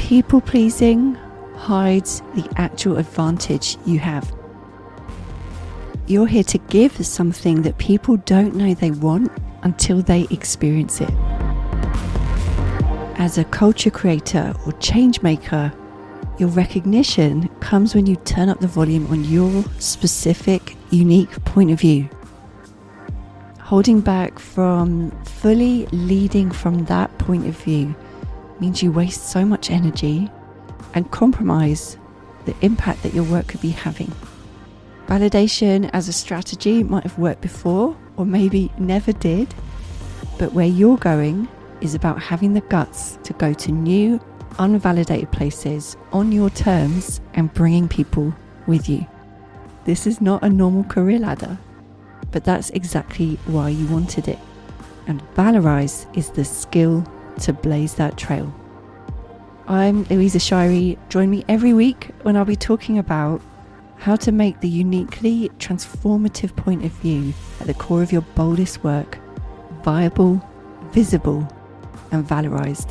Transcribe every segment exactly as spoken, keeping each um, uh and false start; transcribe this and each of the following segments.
people pleasing hides the actual advantage you have. You're here to give something that people don't know they want until they experience it. As a culture creator or change maker, your recognition comes when you turn up the volume on your specific, unique point of view. Holding back from fully leading from that point of view means you waste so much energy and compromise the impact that your work could be having. Validation as a strategy might have worked before, or maybe never did, but where you're going is about having the guts to go to new, unvalidated places on your terms and bringing people with you. This is not a normal career ladder, but that's exactly why you wanted it. And Valorize is the skill to blaze that trail. I'm Louisa Shirey. Join me every week when I'll be talking about how to make the uniquely transformative point of view at the core of your boldest work viable, visible, and valorized.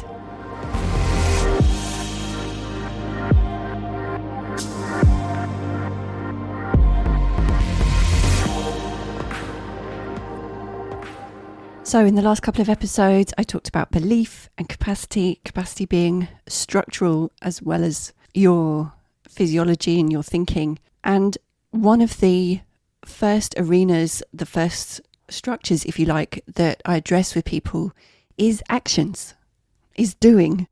So in the last couple of episodes, I talked about belief and capacity, capacity being structural as well as your physiology and your thinking. And one of the first arenas, the first structures, if you like, that I address with people is actions, is doing.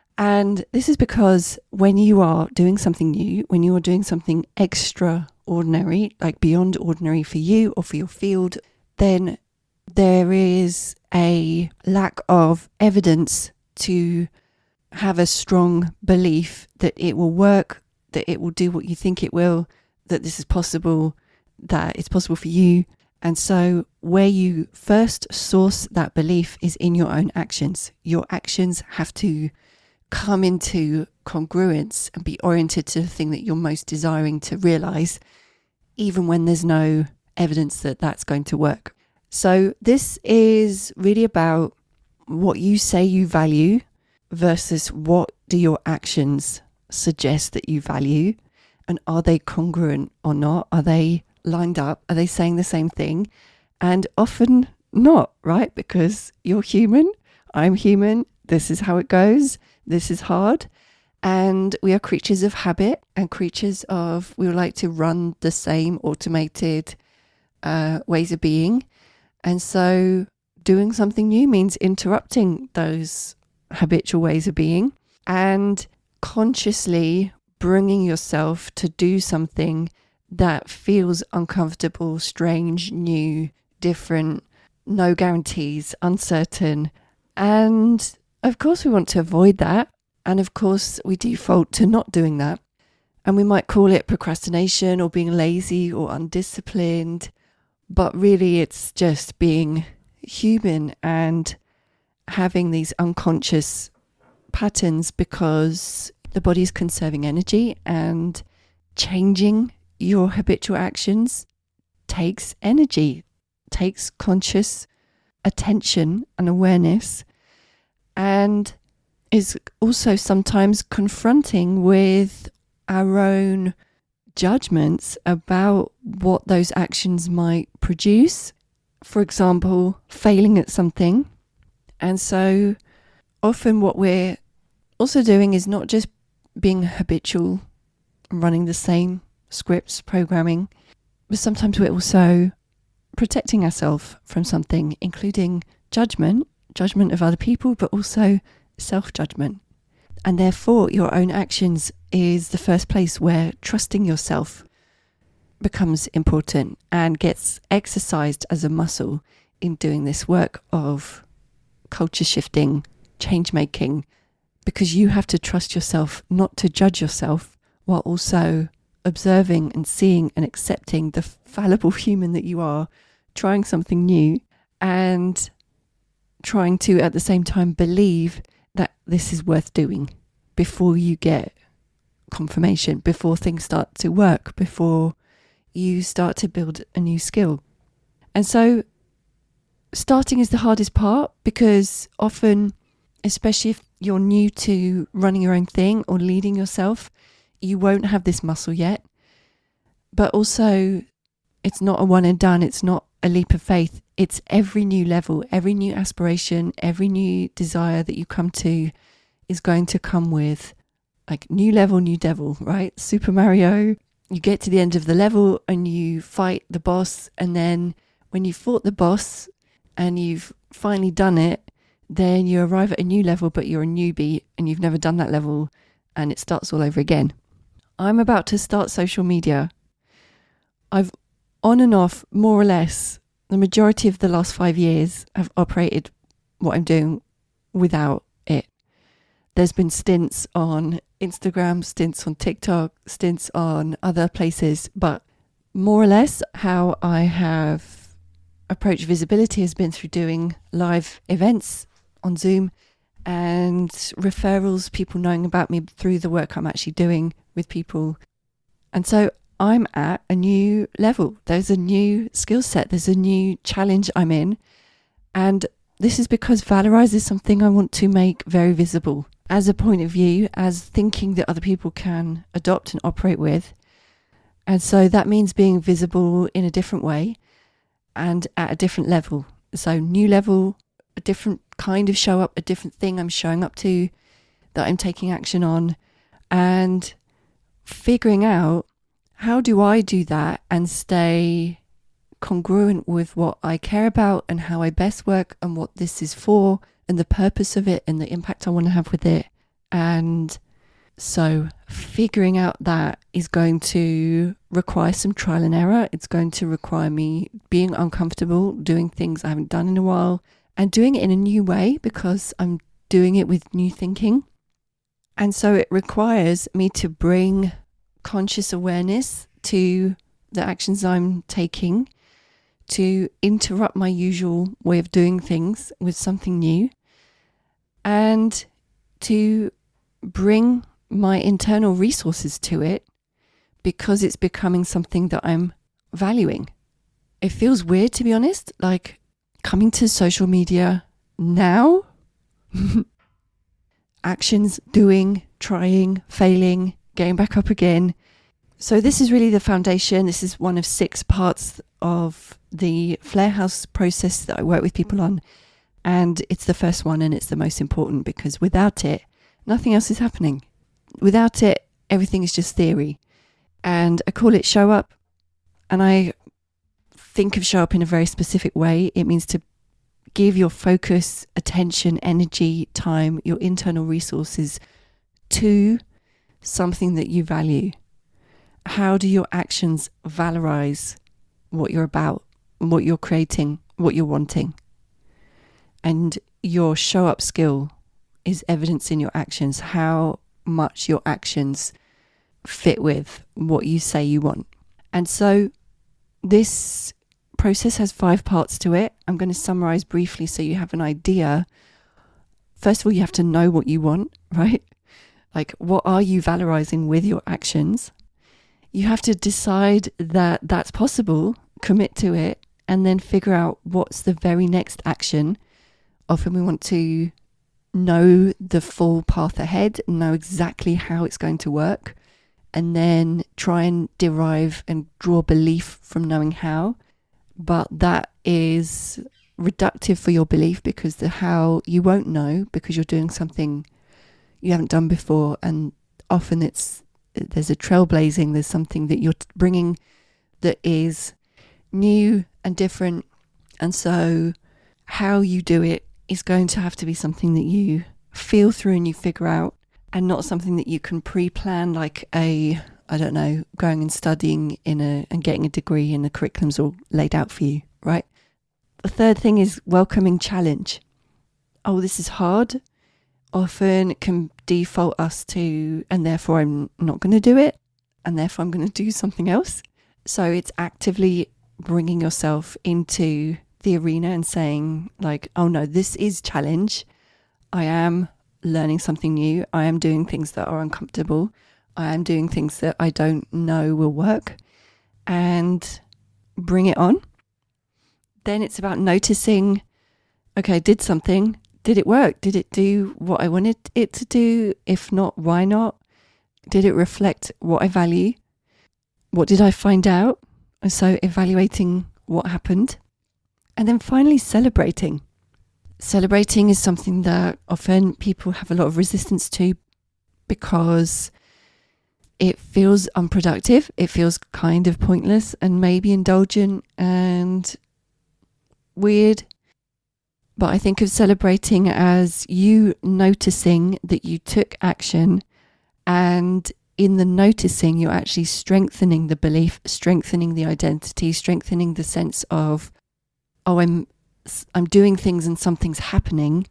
And this is because when you are doing something new, when you are doing something extraordinary, like beyond ordinary for you or for your field, then there is a lack of evidence to have a strong belief that it will work, that it will do what you think it will, that this is possible, that it's possible for you. And so where you first source that belief is in your own actions. Your actions have to come into congruence and be oriented to the thing that you're most desiring to realize, even when there's no evidence that that's going to work. So this is really about what you say you value versus what do your actions suggest that you value, and are they congruent or not? Are they lined up? Are they saying the same thing? And often not, right? Because you're human, I'm human, this is how it goes, this is hard, and we are creatures of habit and creatures of, we would like to run the same automated uh, ways of being. And so doing something new means interrupting those habitual ways of being and consciously bringing yourself to do something that feels uncomfortable, strange, new, different, no guarantees, uncertain. And of course we want to avoid that. And of course we default to not doing that. And we might call it procrastination or being lazy or undisciplined. But really it's just being human and having these unconscious patterns, because the body is conserving energy, and changing your habitual actions takes energy, takes conscious attention and awareness, and is also sometimes confronting with our own judgments about what those actions might produce. For example, failing at something. And so often what we're also doing is not just being habitual, running the same scripts, programming, but sometimes we're also protecting ourselves from something, including judgment, judgment of other people, but also self-judgment. And therefore, your own actions is the first place where trusting yourself becomes important and gets exercised as a muscle in doing this work of culture shifting, change making, because you have to trust yourself not to judge yourself, while also observing and seeing and accepting the fallible human that you are, trying something new and trying to at the same time believe that this is worth doing before you get confirmation, before things start to work, before you start to build a new skill. And so starting is the hardest part, because often, especially if you're new to running your own thing or leading yourself, you won't have this muscle yet. But also, it's not a one and done. It's not a leap of faith. It's every new level, every new aspiration, every new desire that you come to is going to come with like new level, new devil, right? Super Mario, you get to the end of the level and you fight the boss. And then when you fought the boss and you've finally done it, then you arrive at a new level, but you're a newbie and you've never done that level and it starts all over again. I'm about to start social media. I've on and off, more or less, the majority of the last five years have operated what I'm doing without it. There's been stints on Instagram, stints on TikTok, stints on other places, but more or less how I have approached visibility has been through doing live events on Zoom and referrals, people knowing about me through the work I'm actually doing with people. And so I'm at a new level. There's a new skill set. There's a new challenge I'm in. And this is because Valorize is something I want to make very visible as a point of view, as thinking that other people can adopt and operate with. And so that means being visible in a different way and at a different level. So new level, a different kind of show up, a different thing I'm showing up to that I'm taking action on, and figuring out, how do I do that and stay congruent with what I care about and how I best work and what this is for and the purpose of it and the impact I want to have with it. And so figuring out that is going to require some trial and error. It's going to require me being uncomfortable, doing things I haven't done in a while and doing it in a new way because I'm doing it with new thinking. And so it requires me to bring conscious awareness to the actions I'm taking, to interrupt my usual way of doing things with something new, and to bring my internal resources to it because it's becoming something that I'm valuing. It feels weird, to be honest, like coming to social media now, actions, doing, trying, failing, getting back up again. So this is really the foundation. This is one of six parts of the Flare House process that I work with people on. And it's the first one and it's the most important because without it, nothing else is happening. Without it, everything is just theory. And I call it show up. And I think of show up in a very specific way. It means to give your focus, attention, energy, time, your internal resources to something that you value. How do your actions valorize what you're about, what you're creating, what you're wanting? And your show up skill is evidence in your actions, how much your actions fit with what you say you want. And so this process has five parts to it. I'm going to summarize briefly so you have an idea. First of all, you have to know what you want, right? Like, what are you valorizing with your actions? You have to decide that that's possible, commit to it, and then figure out what's the very next action. Often we want to know the full path ahead, know exactly how it's going to work, and then try and derive and draw belief from knowing how. But that is reductive for your belief because the how you won't know because you're doing something you haven't done before, and often it's there's a trailblazing, there's something that you're bringing that is new and different, and so how you do it is going to have to be something that you feel through and you figure out, and not something that you can pre-plan like a, I don't know, going and studying in a and getting a degree and the curriculum's all laid out for you, right? The third thing is welcoming challenge. Oh, this is hard. Often can default us to, and therefore I'm not going to do it, and therefore I'm going to do something else. So it's actively bringing yourself into the arena and saying like, oh no, this is challenge. I am learning something new. I am doing things that are uncomfortable. I am doing things that I don't know will work, and bring it on. Then it's about noticing, okay, I did something. did it work? Did it do what I wanted it to do? If not, why not? Did it reflect what I value? What did I find out? And so evaluating what happened. And then finally celebrating. Celebrating is something that often people have a lot of resistance to because it feels unproductive. It feels kind of pointless and maybe indulgent and weird. But I think of celebrating as you noticing that you took action, and in the noticing, you're actually strengthening the belief, strengthening the identity, strengthening the sense of, oh, I'm I'm doing things and something's happening,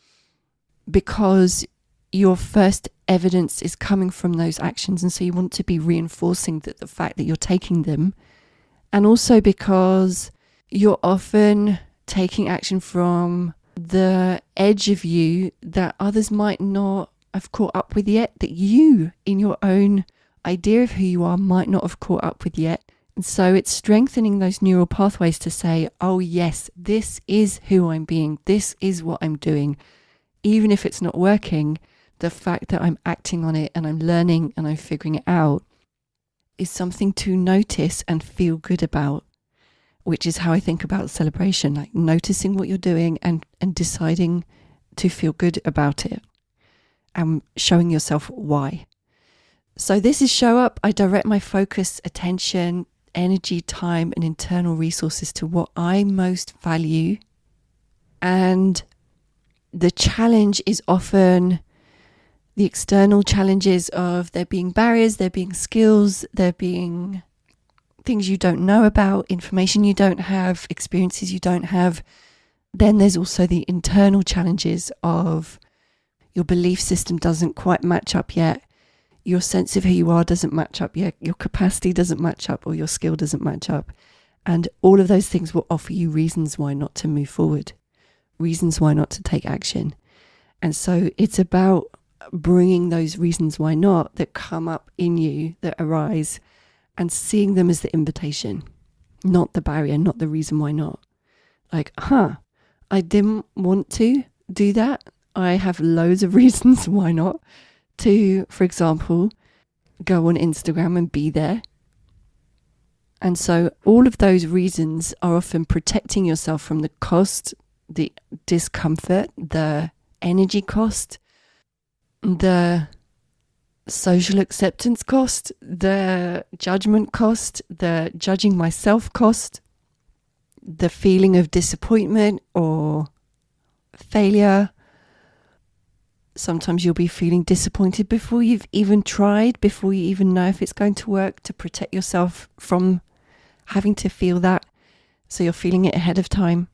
because your first evidence is coming from those actions. And so you want to be reinforcing that the fact that you're taking them. And also because you're often taking action from the edge of you that others might not have caught up with yet, that you in your own idea of who you are might not have caught up with yet. And so it's strengthening those neural pathways to say, oh yes, this is who I'm being. This is what I'm doing. Even if it's not working, the fact that I'm acting on it and I'm learning and I'm figuring it out is something to notice and feel good about, which is how I think about celebration, like noticing what you're doing and, and deciding to feel good about it and showing yourself why. So this is show up. I direct my focus, attention, energy, time, and internal resources to what I most value. And the challenge is often the external challenges of there being barriers, there being skills, there being things you don't know about, information you don't have, experiences you don't have. Then there's also the internal challenges of your belief system doesn't quite match up yet. Your sense of who you are doesn't match up yet. Your capacity doesn't match up, or your skill doesn't match up. And all of those things will offer you reasons why not to move forward, reasons why not to take action. And so it's about bringing those reasons why not that come up in you, that arise, and seeing them as the invitation, not the barrier, not the reason why not. Like, huh, I didn't want to do that. I have loads of reasons why not to, for example, go on Instagram and be there. And so all of those reasons are often protecting yourself from the cost, the discomfort, the energy cost, the social acceptance cost, the judgment cost, the judging myself cost, the feeling of disappointment or failure. Sometimes you'll be feeling disappointed before you've even tried, before you even know if it's going to work, to protect yourself from having to feel that. So you're feeling it ahead of time.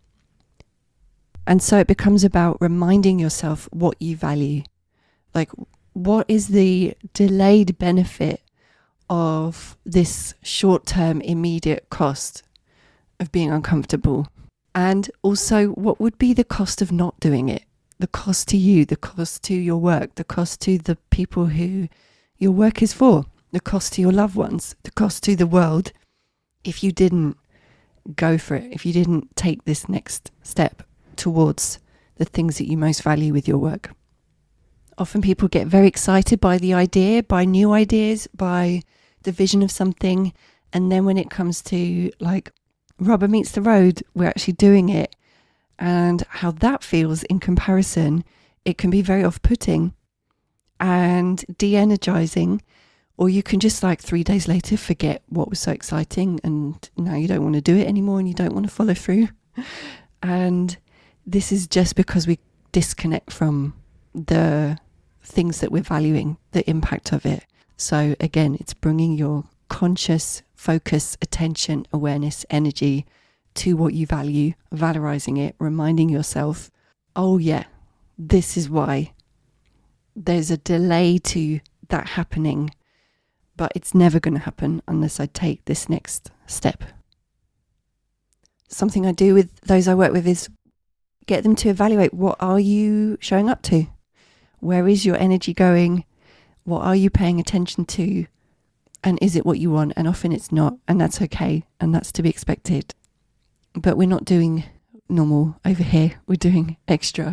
And so it becomes about reminding yourself what you value. Like, what is the delayed benefit of this short-term immediate cost of being uncomfortable? And also, what would be the cost of not doing it? The cost to you, the cost to your work, the cost to the people who your work is for, the cost to your loved ones, the cost to the world if you didn't go for it, if you didn't take this next step towards the things that you most value with your work. Often people get very excited by the idea, by new ideas, by the vision of something. And then when it comes to like rubber meets the road, we're actually doing it. And how that feels in comparison, it can be very off-putting and de-energizing. Or you can just like three days later forget what was so exciting, and now you don't want to do it anymore and you don't want to follow through. And this is just because we disconnect from the things that we're valuing, the impact of it. So again, it's bringing your conscious focus, attention, awareness, energy to what you value, valorizing it, reminding yourself, oh yeah, this is why. There's a delay to that happening, but it's never going to happen unless I take this next step. Something I do with those I work with is get them to evaluate, what are you showing up to? Where is your energy going? What are you paying attention to? And is it what you want? And often it's not, and that's okay, and that's to be expected. But we're not doing normal over here. We're doing extra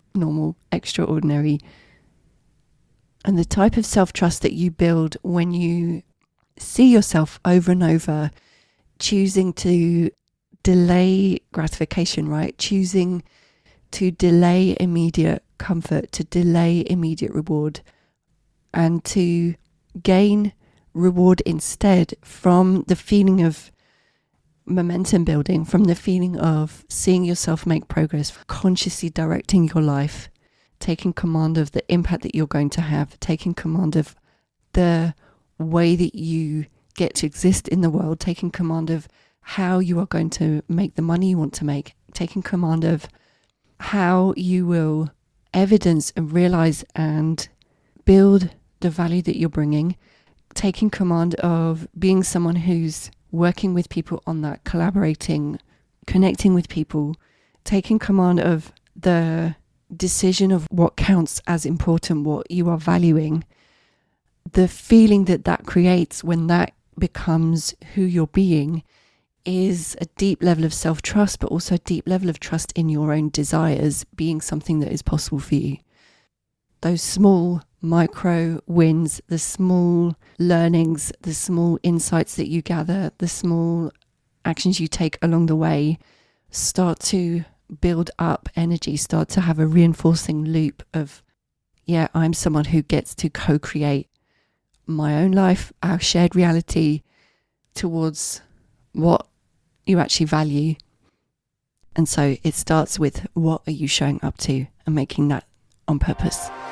normal, extraordinary. And the type of self-trust that you build when you see yourself over and over choosing to delay gratification, right? Choosing to delay immediate comfort, to delay immediate reward, and to gain reward instead from the feeling of momentum building, from the feeling of seeing yourself make progress, consciously directing your life, taking command of the impact that you're going to have, taking command of the way that you get to exist in the world, taking command of how you are going to make the money you want to make, taking command of how you will evidence and realize and build the value that you're bringing, taking command of being someone who's working with people on that, collaborating, connecting with people, taking command of the decision of what counts as important, what you are valuing, the feeling that that creates when that becomes who you're being is a deep level of self-trust, but also a deep level of trust in your own desires being something that is possible for you. Those small micro wins, the small learnings, the small insights that you gather, the small actions you take along the way start to build up energy, start to have a reinforcing loop of, yeah, I'm someone who gets to co-create my own life, our shared reality towards what you actually value. And so it starts with, what are you showing up to, and making that on purpose.